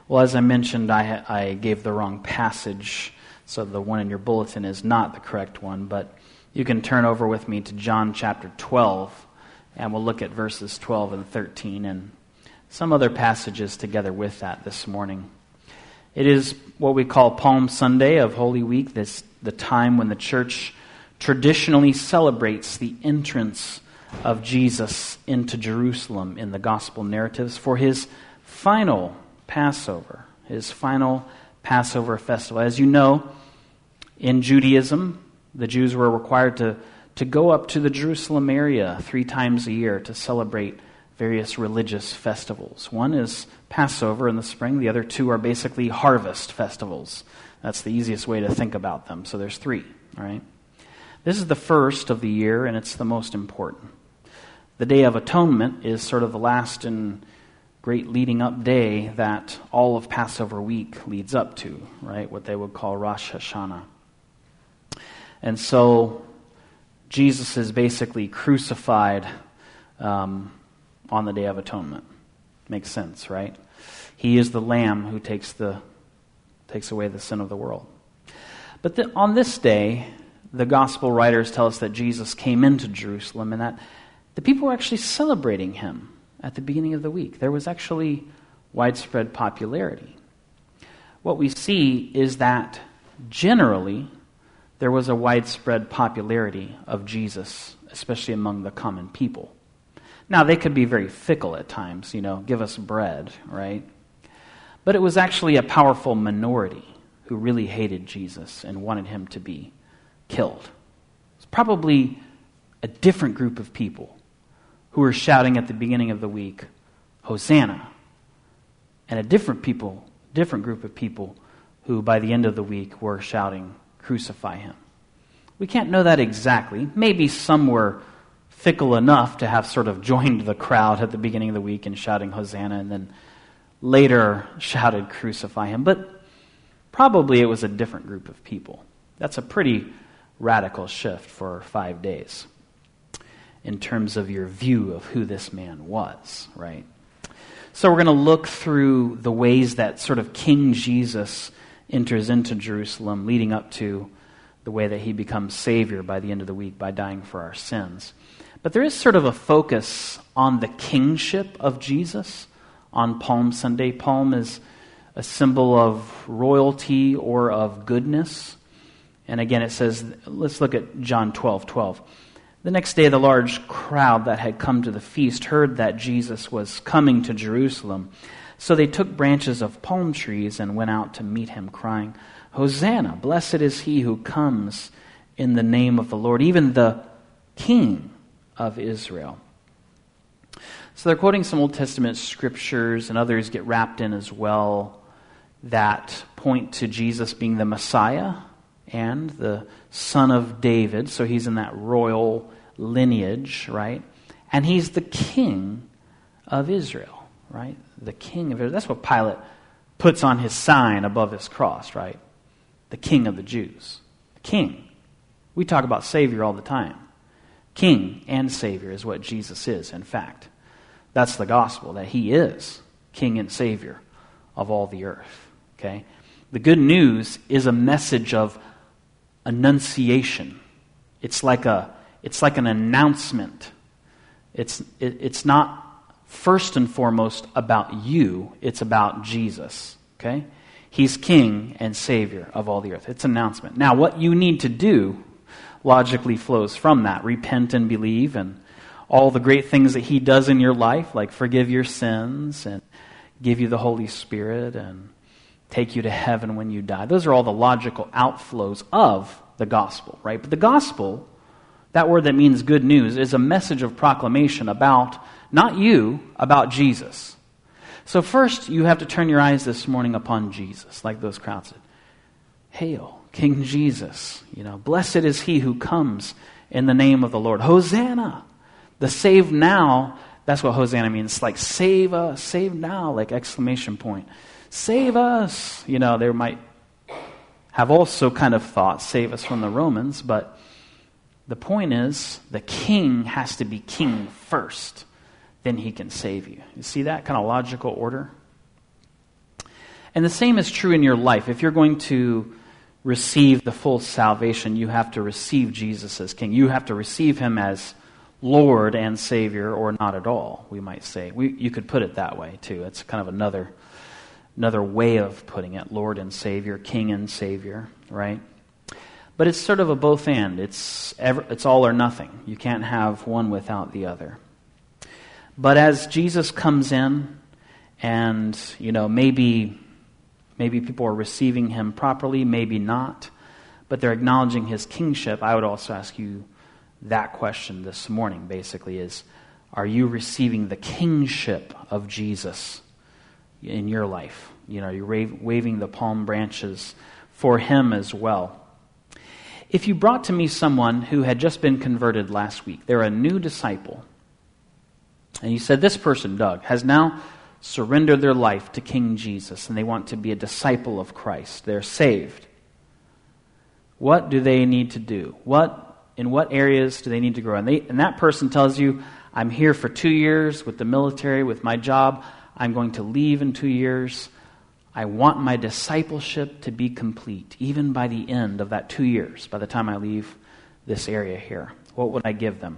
Well, as I mentioned, I gave the wrong passage, so the one in your bulletin is not the correct one, but you can turn over with me to John chapter 12, and we'll look at verses 12 and 13 and some other passages together with that this morning. It is what we call Palm Sunday of Holy Week, the time when the church traditionally celebrates the entrance of Jesus into Jerusalem in the gospel narratives for his final Passover, festival. As you know, in Judaism, the Jews were required to go up to the Jerusalem area 3 times a year to celebrate various religious festivals. One is Passover in the spring. The other 2 are basically harvest festivals. That's the easiest way to think about them. So there's 3, all right? This is the first of the year, and it's the most important. The Day of Atonement is sort of the last and great leading up day that all of Passover week leads up to, right? What they would call Rosh Hashanah. And so Jesus is basically crucified on the Day of Atonement. Makes sense, right? He is the Lamb who takes away the sin of the world. But on this day, the gospel writers tell us that Jesus came into Jerusalem and that the people were actually celebrating him at the beginning of the week. There was actually widespread popularity. What we see is that generally there was a widespread popularity of Jesus, especially among the common people. Now, they could be very fickle at times, give us bread, right? But it was actually a powerful minority who really hated Jesus and wanted him to be killed. It's probably a different group of people who were shouting at the beginning of the week, Hosanna, and a different group of people who by the end of the week were shouting, crucify him. We can't know that exactly. Maybe some were fickle enough to have sort of joined the crowd at the beginning of the week and shouting Hosanna and then later shouted crucify him. But probably it was a different group of people. That's a pretty radical shift for 5 days in terms of your view of who this man was, right? So we're going to look through the ways that sort of King Jesus enters into Jerusalem, leading up to the way that he becomes Savior by the end of the week by dying for our sins. But there is sort of a focus on the kingship of Jesus on Palm Sunday. Palm is a symbol of royalty or of goodness. And again, it says, let's look at John 12:12. The next day, the large crowd that had come to the feast heard that Jesus was coming to Jerusalem. So they took branches of palm trees and went out to meet him, crying, Hosanna, blessed is he who comes in the name of the Lord, even the King of Israel. So they're quoting some Old Testament scriptures, and others get wrapped in as well, that point to Jesus being the Messiah and the son of David. So he's in that royal lineage, right? And he's the King of Israel, right? The King of Israel. That's what Pilate puts on his sign above his cross, right? The King of the Jews. King. We talk about Savior all the time. King and Savior is what Jesus is, in fact. That's the gospel, that he is King and Savior of all the earth. Okay? The good news is a message of annunciation. It's like an announcement. It's not first and foremost about you, it's about Jesus. Okay? He's King and Savior of all the earth. It's an announcement. Now, what you need to do logically flows from that. Repent and believe, and all the great things that he does in your life, like forgive your sins and give you the Holy Spirit and take you to heaven when you die. Those are all the logical outflows of the gospel, right? But the gospel, that word that means good news, is a message of proclamation about, not you, about Jesus. So first, you have to turn your eyes this morning upon Jesus, like those crowds said. Hail, King Jesus. Blessed is he who comes in the name of the Lord. Hosanna. The save now, that's what Hosanna means. It's like save us, save now, like exclamation point. Save us. They might have also kind of thought, save us from the Romans, but the point is, the king has to be king first. Then he can save you. You see that kind of logical order? And the same is true in your life. If you're going to receive the full salvation, you have to receive Jesus as King. You have to receive him as Lord and Savior, or not at all, we might say. You could put it that way, too. It's kind of another way of putting it, Lord and Savior, King and Savior, right? But it's sort of a both and. It's all or nothing. You can't have one without the other. But as Jesus comes in, and maybe people are receiving him properly, maybe not, but they're acknowledging his kingship, I would also ask you that question this morning, basically, is, are you receiving the kingship of Jesus in your life? You're waving the palm branches for him as well. If you brought to me someone who had just been converted last week, they're a new disciple, and you said, this person, Doug, has now surrendered their life to King Jesus, and they want to be a disciple of Christ. They're saved. What do they need to do? In what areas do they need to grow? And that person tells you, I'm here for 2 years with the military, with my job. I'm going to leave in 2 years. I want my discipleship to be complete, even by the end of that 2 years, by the time I leave this area here. What would I give them?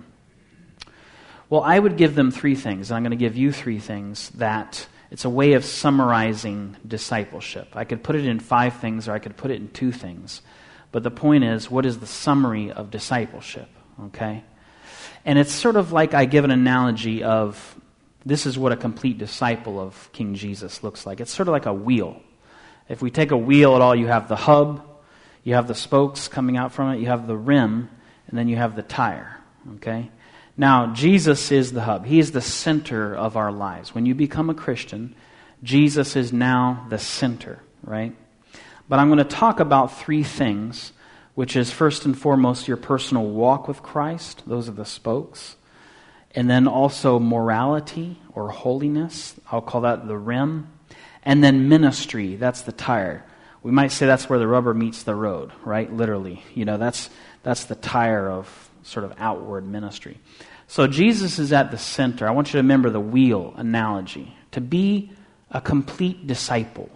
Well, I would give them 3 things, and I'm going to give you 3 things that it's a way of summarizing discipleship. I could put it in 5 things, or I could put it in 2 things. But the point is, what is the summary of discipleship, okay? And it's sort of like I give an analogy of, this is what a complete disciple of King Jesus looks like. It's sort of like a wheel. If we take a wheel at all, you have the hub, you have the spokes coming out from it, you have the rim, and then you have the tire, okay? Now, Jesus is the hub. He is the center of our lives. When you become a Christian, Jesus is now the center, right? But I'm going to talk about 3 things, which is first and foremost your personal walk with Christ. Those are the spokes. And then also morality or holiness. I'll call that the rim. And then ministry. That's the tire. We might say that's where the rubber meets the road, right? Literally. That's the tire of sort of outward ministry. So Jesus is at the center. I want you to remember the wheel analogy. To be a complete disciple.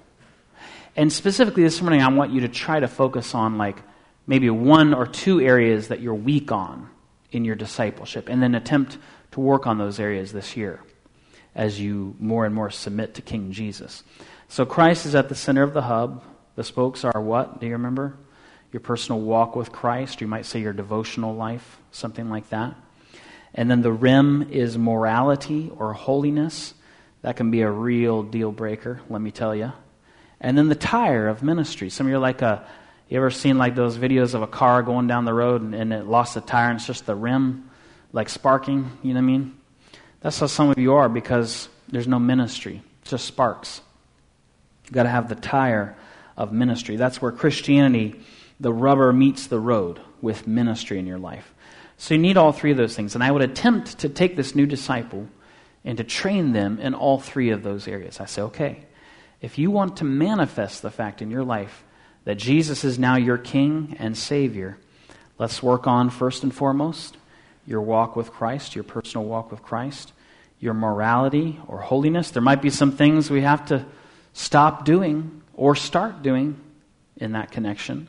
And specifically this morning, I want you to try to focus on maybe 1 or 2 areas that you're weak on in your discipleship, and then attempt to work on those areas this year as you more and more submit to King Jesus. So Christ is at the center of the hub. The spokes are what? Do you remember? Your personal walk with Christ. You might say your devotional life, something like that. And then the rim is morality or holiness. That can be a real deal breaker, let me tell you. And then the tire of ministry. Some of you are like you ever seen those videos of a car going down the road and it lost the tire and it's just the rim sparking, you know what I mean? That's how some of you are, because there's no ministry. It's just sparks. You've got to have the tire of ministry. That's where Christianity, the rubber meets the road with ministry in your life. So you need all 3 of those things. And I would attempt to take this new disciple and to train them in all 3 of those areas. I say, okay, if you want to manifest the fact in your life that Jesus is now your King and Savior, let's work on, first and foremost, your walk with Christ, your personal walk with Christ, your morality or holiness. There might be some things we have to stop doing or start doing in that connection.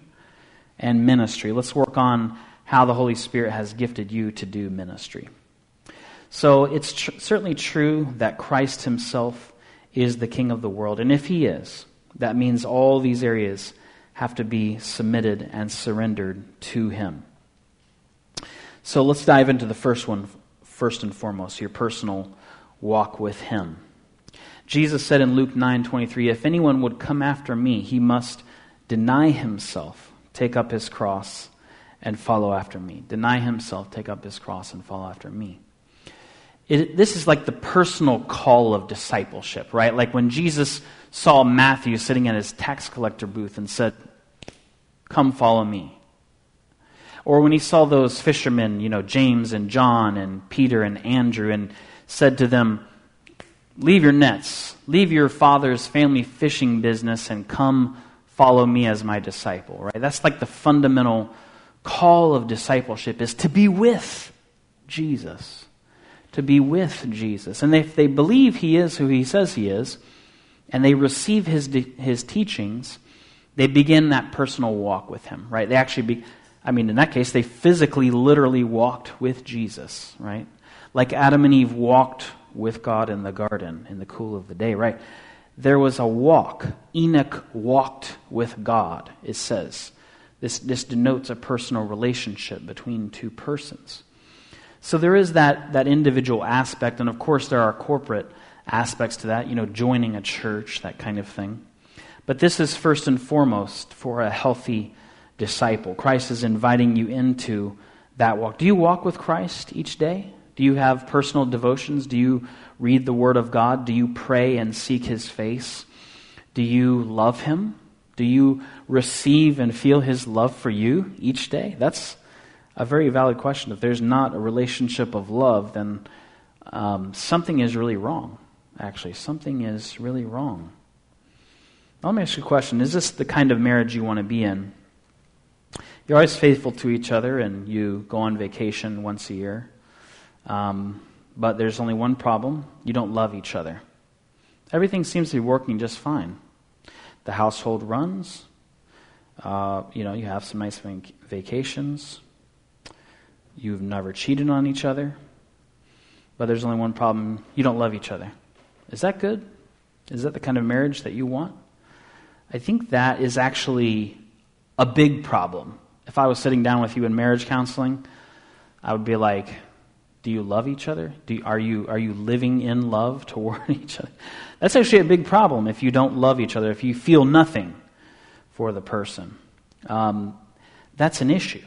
And ministry. Let's work on how the Holy Spirit has gifted you to do ministry. So it's certainly true that Christ himself is the King of the world. And if he is, that means all these areas have to be submitted and surrendered to him. So let's dive into the first one, first and foremost, your personal walk with him. Jesus said in Luke 9:23, if anyone would come after me, he must deny himself, take up his cross, and follow after me. Deny himself, take up his cross, and follow after me. This is like the personal call of discipleship, right? Like when Jesus saw Matthew sitting at his tax collector booth and said, come follow me. Or when he saw those fishermen, James and John and Peter and Andrew, and said to them, leave your nets, leave your father's family fishing business, and come follow me as my disciple, right? That's like the fundamental call of discipleship, is to be with Jesus. To be with Jesus. And if they believe he is who he says he is, and they receive his teachings, they begin that personal walk with him, right? They actually in that case, they physically, literally walked with Jesus, right? Like Adam and Eve walked with God in the garden in the cool of the day, right? There was a walk. Enoch walked with God, it says. This denotes a personal relationship between two persons. So there is that individual aspect, and of course there are corporate aspects to that, joining a church, that kind of thing. But this is first and foremost for a healthy disciple. Christ is inviting you into that walk. Do you walk with Christ each day? Do you have personal devotions? Do you read the Word of God? Do you pray and seek His face? Do you love Him? Do you receive and feel His love for you each day? That's a very valid question. If there's not a relationship of love, then something is really wrong. Actually, something is really wrong. Let me ask you a question. Is this the kind of marriage you want to be in? You're always faithful to each other and you go on vacation once a year. But there's only one problem. You don't love each other. Everything seems to be working just fine. The household runs. You have some nice vacations. You've never cheated on each other. But there's only one problem. You don't love each other. Is that good? Is that the kind of marriage that you want? I think that is actually a big problem. If I was sitting down with you in marriage counseling, I would be like, do you love each other? Are you living in love toward each other? That's actually a big problem if you don't love each other, if you feel nothing for the person. That's an issue.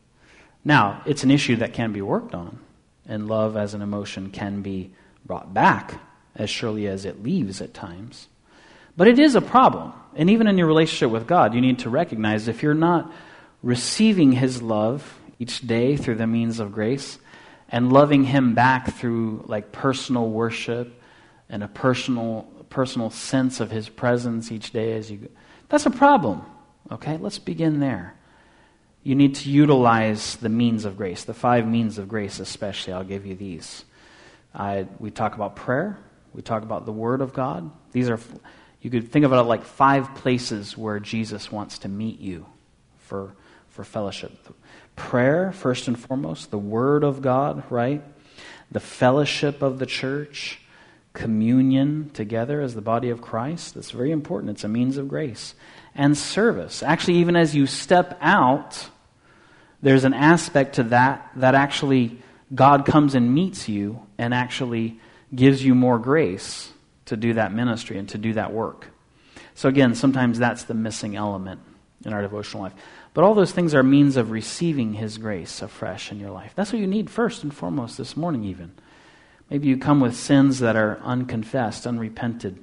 Now, it's an issue that can be worked on, and love as an emotion can be brought back as surely as it leaves at times. But it is a problem. And even in your relationship with God, you need to recognize if you're not receiving His love each day through the means of grace, and loving Him back through like personal worship and a personal sense of His presence each day as you go. That's a problem. Okay, let's begin there. You need to utilize the means of grace, the 5 means of grace especially. I'll give you these. We talk about prayer. We talk about the Word of God. These are, you could think of it like 5 places where Jesus wants to meet you for fellowship. Prayer, first and foremost, the Word of God, right? The fellowship of the church, communion together as the body of Christ. That's very important. It's a means of grace. And service. Actually, even as you step out, there's an aspect to that actually God comes and meets you and actually gives you more grace to do that ministry and to do that work. So again, sometimes that's the missing element in our devotional life. But all those things are means of receiving His grace afresh in your life. That's what you need first and foremost this morning even. Maybe you come with sins that are unconfessed, unrepented.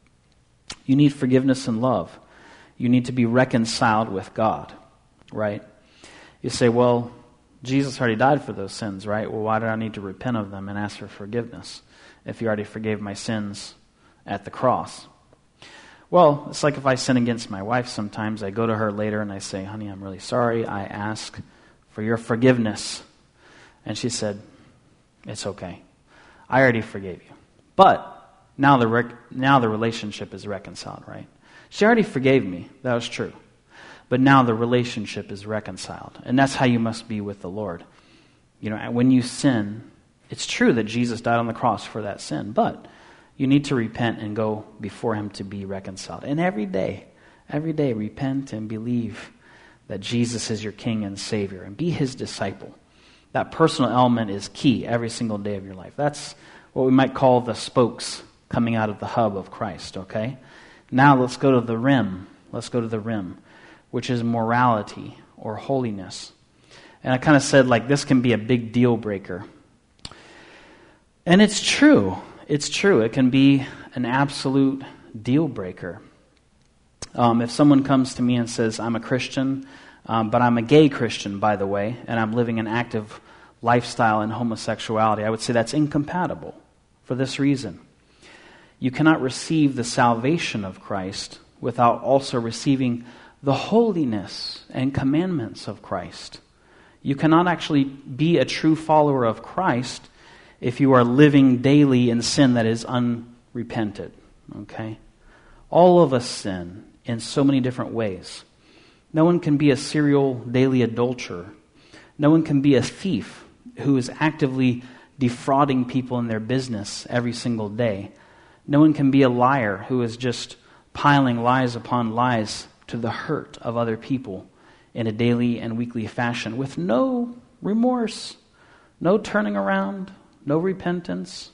You need forgiveness and love. You need to be reconciled with God, right? You say, well, Jesus already died for those sins, right? Well, why do I need to repent of them and ask for forgiveness if He already forgave my sins at the cross? Well, it's like if I sin against my wife sometimes, I go to her later and I say, honey, I'm really sorry. I ask for your forgiveness. And she said, it's okay. I already forgave you. But now the relationship is reconciled, right? She already forgave me. That was true. But now the relationship is reconciled. And that's how you must be with the Lord. When you sin, it's true that Jesus died on the cross for that sin, but you need to repent and go before Him to be reconciled. And every day repent and believe that Jesus is your King and Savior and be His disciple. That personal element is key every single day of your life. That's what we might call the spokes coming out of the hub of Christ, okay? Now let's go to the rim. Let's go to the rim, which is morality or holiness. And I kind of said this can be a big deal breaker. And it's true. It's true. It can be an absolute deal breaker. If someone comes to me and says, I'm a Christian, but I'm a gay Christian, by the way, and I'm living an active lifestyle in homosexuality, I would say that's incompatible for this reason. You cannot receive the salvation of Christ without also receiving the holiness and commandments of Christ. You cannot actually be a true follower of Christ if you are living daily in sin that is unrepented. Okay? All of us sin in so many different ways. No one can be a serial daily adulterer. No one can be a thief who is actively defrauding people in their business every single day. No one can be a liar who is just piling lies upon lies to the hurt of other people in a daily and weekly fashion with no remorse, no turning around, no repentance.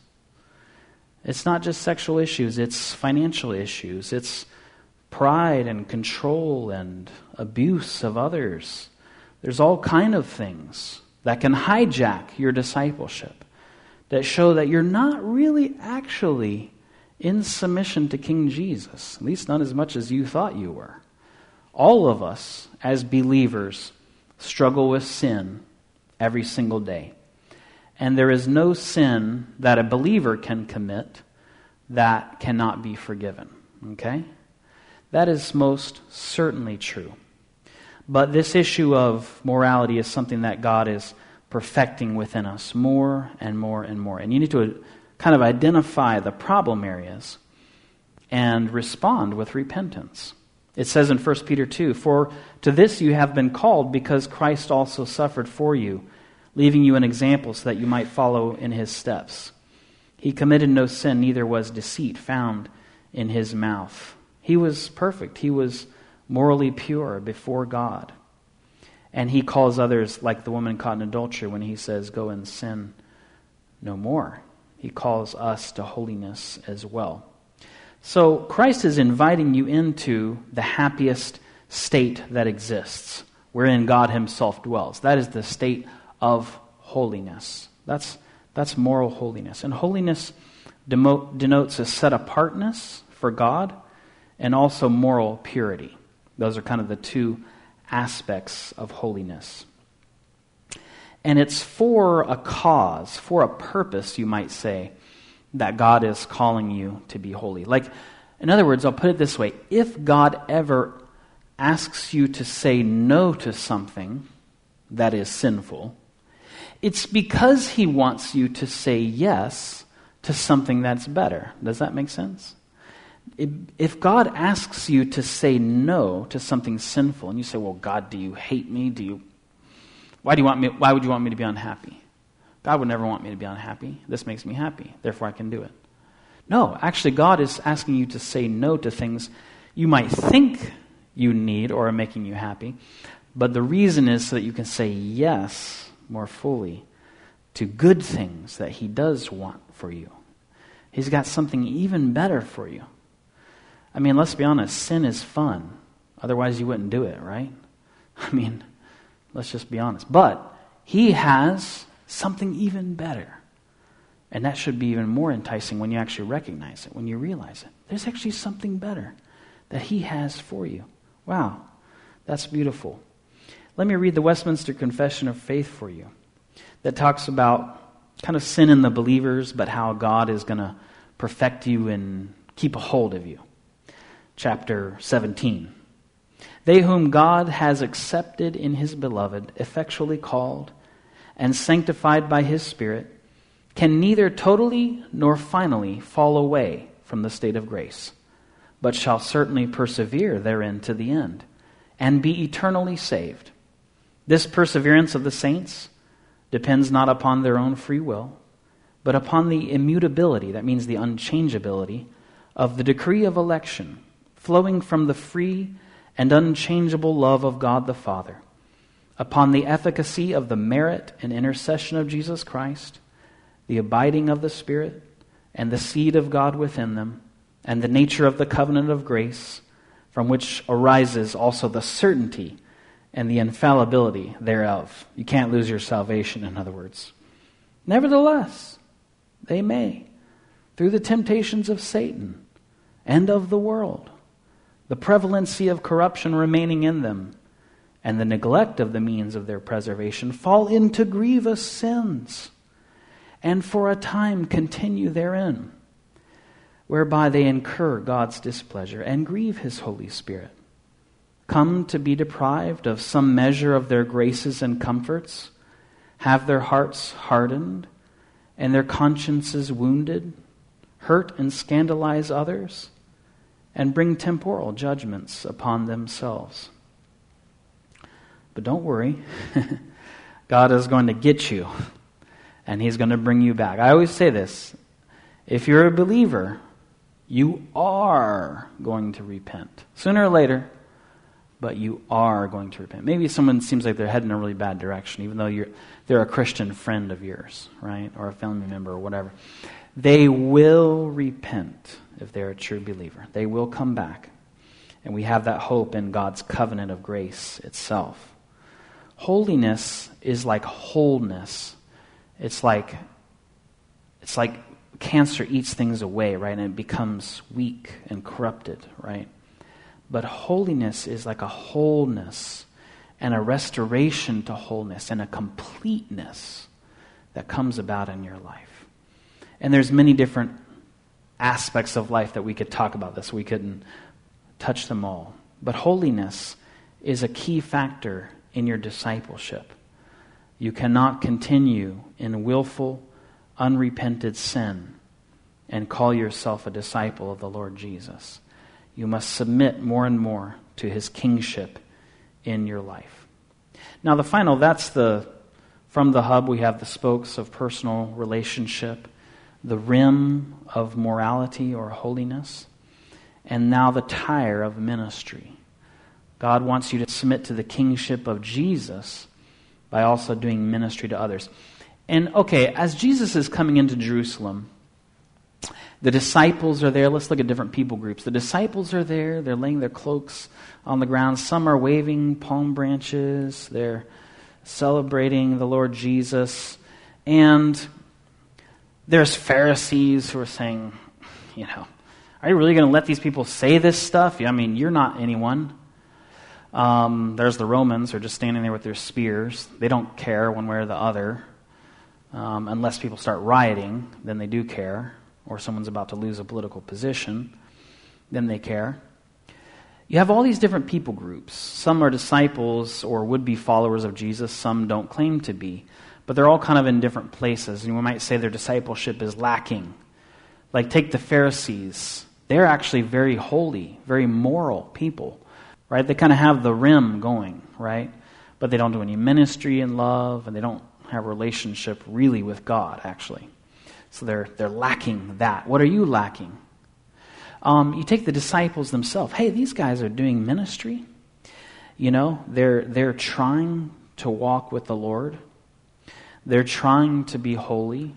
It's not just sexual issues, it's financial issues. It's pride and control and abuse of others. There's all kind of things that can hijack your discipleship, that show that you're not really actually in submission to King Jesus, at least not as much as you thought you were. All of us, as believers, struggle with sin every single day. And there is no sin that a believer can commit that cannot be forgiven. Okay? That is most certainly true. But this issue of morality is something that God is perfecting within us more and more and more. And you need to kind of identify the problem areas and respond with repentance. It says in 1 Peter 2, "For to this you have been called, because Christ also suffered for you, leaving you an example so that you might follow in his steps. He committed no sin, neither was deceit found in his mouth." He was perfect. He was morally pure before God. And he calls others like the woman caught in adultery when he says, "Go and sin no more." He calls us to holiness as well. So Christ is inviting you into the happiest state that exists, wherein God himself dwells. That is the state of holiness. That's moral holiness. And holiness denotes a set-apartness for God and also moral purity. Those are kind of the two aspects of holiness. And it's for a cause, for a purpose, you might say, that God is calling you to be holy. Like, in other words, I'll put it this way. If God ever asks you to say no to something that is sinful, it's because he wants you to say yes to something that's better. Does that make sense? If God asks you to say no to something sinful, and you say, "Well, God, do you hate me? Why would you want me to be unhappy?" God would never want me to be unhappy. This makes me happy, therefore I can do it. No, actually God is asking you to say no to things you might think you need or are making you happy, but the reason is so that you can say yes more fully to good things that he does want for you. He's got something even better for you. I mean, let's be honest, sin is fun. Otherwise you wouldn't do it, right? I mean, let's just be honest. But he has something even better. And that should be even more enticing when you actually recognize it, when you realize it. There's actually something better that he has for you. Wow, that's beautiful. Let me read the Westminster Confession of Faith for you that talks about kind of sin in the believers, but how God is going to perfect you and keep a hold of you. Chapter 17. "They whom God has accepted in his beloved, effectually called, and sanctified by his Spirit, can neither totally nor finally fall away from the state of grace, but shall certainly persevere therein to the end, and be eternally saved. This perseverance of the saints depends not upon their own free will, but upon the immutability, that means the unchangeability, of the decree of election, flowing from the free and unchangeable love of God the Father, upon the efficacy of the merit and intercession of Jesus Christ, the abiding of the Spirit, and the seed of God within them, and the nature of the covenant of grace, from which arises also the certainty and the infallibility thereof." You can't lose your salvation, in other words. "Nevertheless, they may, through the temptations of Satan and of the world, the prevalency of corruption remaining in them, and the neglect of the means of their preservation, fall into grievous sins, and for a time continue therein, whereby they incur God's displeasure and grieve his Holy Spirit, come to be deprived of some measure of their graces and comforts, have their hearts hardened, and their consciences wounded, hurt and scandalize others, and bring temporal judgments upon themselves. But don't worry, God is going to get you, and He's going to bring you back. I always say this, if you're a believer, you are going to repent. Sooner or later, but you are going to repent. Maybe someone seems like they're heading in a really bad direction, even though they're a Christian friend of yours, right? Or a family member or whatever. They will repent if they're a true believer. They will come back. And we have that hope in God's covenant of grace itself. Holiness is like wholeness. It's like cancer eats things away, right? And it becomes weak and corrupted, right? But holiness is like a wholeness and a restoration to wholeness and a completeness that comes about in your life. And there's many different aspects of life that we could talk about this. We couldn't touch them all. But holiness is a key factor in your discipleship. You cannot continue in willful, unrepented sin and call yourself a disciple of the Lord Jesus. You must submit more and more to His kingship in your life. Now from the hub we have the spokes of personal relationship, the rim of morality or holiness, and now the tire of ministry. God wants you to submit to the kingship of Jesus by also doing ministry to others. And okay, as Jesus is coming into Jerusalem, the disciples are there. Let's look at different people groups. The disciples are there. They're laying their cloaks on the ground. Some are waving palm branches. They're celebrating the Lord Jesus. And there's Pharisees who are saying, are you really going to let these people say this stuff? I mean, you're not anyone. There's the Romans who are just standing there with their spears. They don't care one way or the other. Unless people start rioting, then they do care. Or someone's about to lose a political position, then they care. You have all these different people groups. Some are disciples or would-be followers of Jesus. Some don't claim to be. But they're all kind of in different places. And we might say their discipleship is lacking. Like take the Pharisees. They're actually very holy, very moral people. Right? They kind of have the rim going, right? But they don't do any ministry in love, and they don't have a relationship really with God, actually. So they're lacking that. What are you lacking? You take the disciples themselves. Hey, these guys are doing ministry. They're trying to walk with the Lord. They're trying to be holy.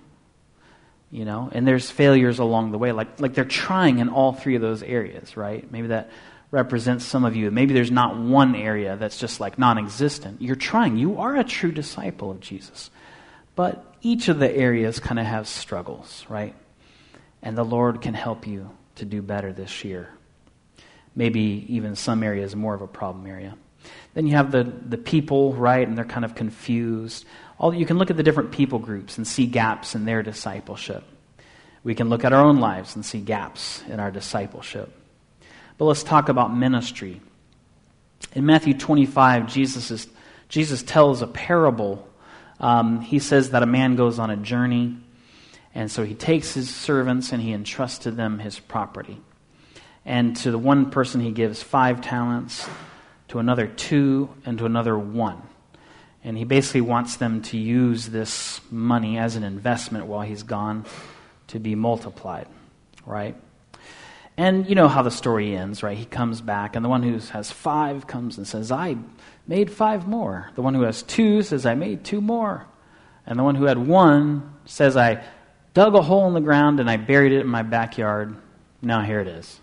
And there's failures along the way. Like they're trying in all three of those areas, right? Maybe that represents some of you. Maybe there's not one area that's just like non-existent. You're trying. You are a true disciple of Jesus. But each of the areas kind of have struggles, right? And the Lord can help you to do better this year. Maybe even some areas more of a problem area. Then you have the people, right? And they're kind of confused. You can look at the different people groups and see gaps in their discipleship. We can look at our own lives and see gaps in our discipleship. But let's talk about ministry. In Matthew 25, Jesus tells a parable. He says that a man goes on a journey, and so he takes his servants and he entrusts to them his property. And to the one person he gives 5 talents, to another 2, and to another 1. And he basically wants them to use this money as an investment while he's gone to be multiplied, right? And you know how the story ends, right? He comes back, and the one who has 5 comes and says, I made 5 more. The one who has 2 says, I made 2 more. And the one who had 1 says, I dug a hole in the ground and I buried it in my backyard. Now here it is.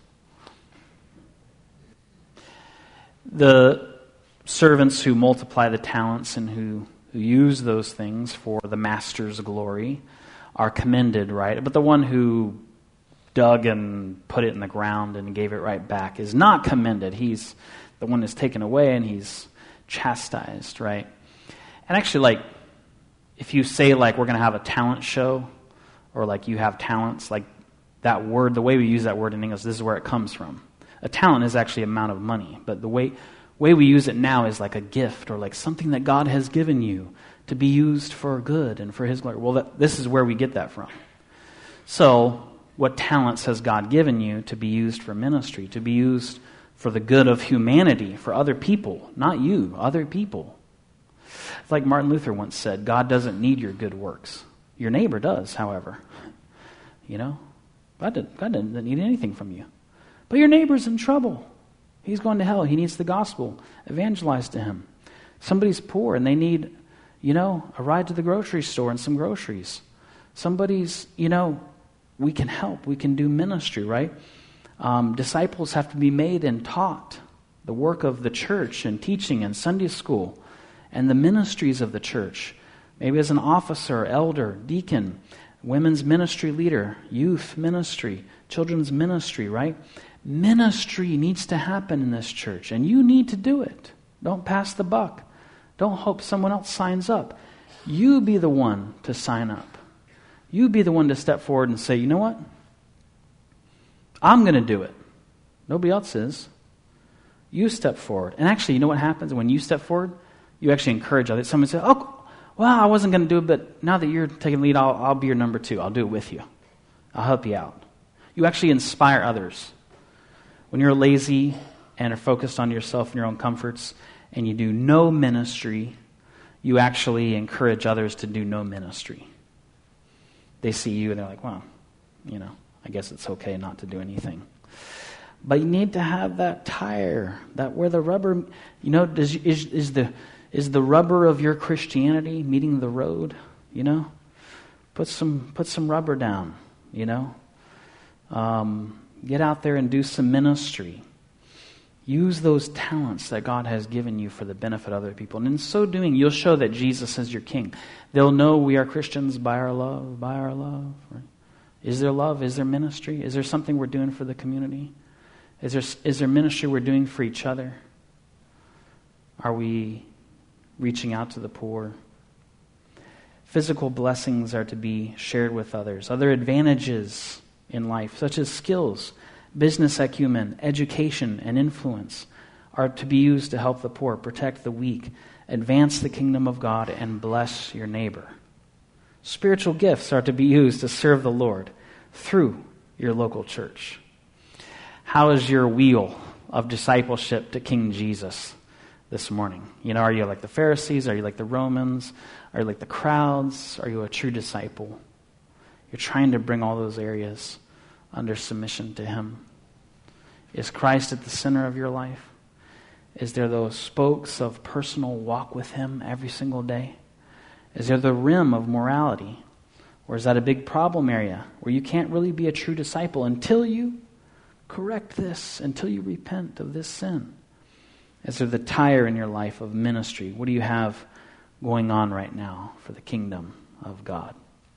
The servants who multiply the talents and who use those things for the master's glory are commended, right? But the one who dug and put it in the ground and gave it right back is not commended. He's the one that's taken away and he's chastised, right? And actually, if you say, we're going to have a talent show, or you have talents, that word, the way we use that word in English, this is where it comes from. A talent is actually amount of money, but the way we use it now is like a gift or something that God has given you to be used for good and for His glory. Well, this is where we get that from. So, What talents has God given you to be used for ministry, to be used for the good of humanity, for other people, not you, other people. It's like Martin Luther once said, God doesn't need your good works. Your neighbor does, however. You know, God doesn't need anything from you. But your neighbor's in trouble. He's going to hell. He needs the gospel. Evangelize to him. Somebody's poor and they need, a ride to the grocery store and some groceries. Somebody's, we can help. We can do ministry, right? Disciples have to be made and taught. The work of the church and teaching and Sunday school and the ministries of the church. Maybe as an officer, elder, deacon, women's ministry leader, youth ministry, children's ministry, right? Ministry needs to happen in this church, and you need to do it. Don't pass the buck. Don't hope someone else signs up. You be the one to sign up. You be the one to step forward and say, you know what? I'm going to do it. Nobody else is. You step forward. And actually, you know what happens when you step forward? You actually encourage others. Someone says, oh, well, I wasn't going to do it, but now that you're taking lead, I'll be your number two. I'll do it with you. I'll help you out. You actually inspire others. When you're lazy and are focused on yourself and your own comforts and you do no ministry, you actually encourage others to do no ministry. They see you and they're like, well, I guess it's okay not to do anything. But you need to have that tire, that where the rubber, is the rubber of your Christianity meeting the road? Put some rubber down. Get out there and do some ministry. Use those talents that God has given you for the benefit of other people. And in so doing, you'll show that Jesus is your King. They'll know we are Christians by our love, Right? Is there love? Is there ministry? Is there something we're doing for the community? Is there ministry we're doing for each other? Are we reaching out to the poor? Physical blessings are to be shared with others. Other advantages in life, such as skills, business acumen, education, and influence, are to be used to help the poor, protect the weak, advance the kingdom of God, and bless your neighbor. Spiritual gifts are to be used to serve the Lord through your local church. How is your wheel of discipleship to King Jesus this morning? Are you like the Pharisees? Are you like the Romans? Are you like the crowds? Are you a true disciple? You're trying to bring all those areas under submission to Him. Is Christ at the center of your life? Is there those spokes of personal walk with Him every single day? Is there the rim of morality? Or is that a big problem area where you can't really be a true disciple until you correct this, until you repent of this sin? Is there the tire in your life of ministry? What do you have going on right now for the kingdom of God?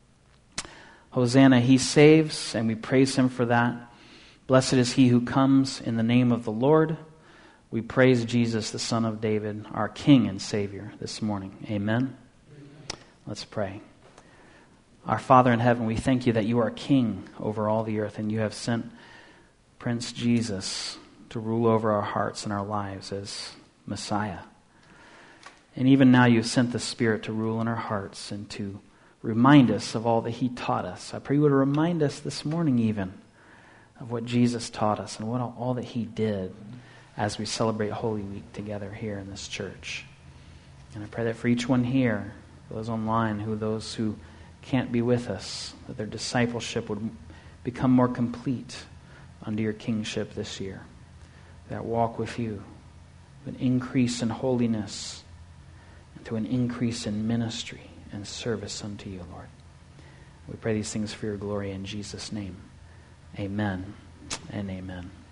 Hosanna, He saves, and we praise Him for that. Blessed is he who comes in the name of the Lord. We praise Jesus, the Son of David, our King and Savior, this morning. Amen. Let's pray. Our Father in heaven, we thank you that you are King over all the earth, and you have sent Prince Jesus to rule over our hearts and our lives as Messiah. And even now you've sent the Spirit to rule in our hearts and to remind us of all that He taught us. I pray you would remind us this morning even of what Jesus taught us and what all that He did as we celebrate Holy Week together here in this church. And I pray that for each one here, those online, those who can't be with us, that their discipleship would become more complete under your kingship this year. That walk with you, an increase in holiness, and to an increase in ministry and service unto you, Lord. We pray these things for your glory in Jesus' name. Amen and amen.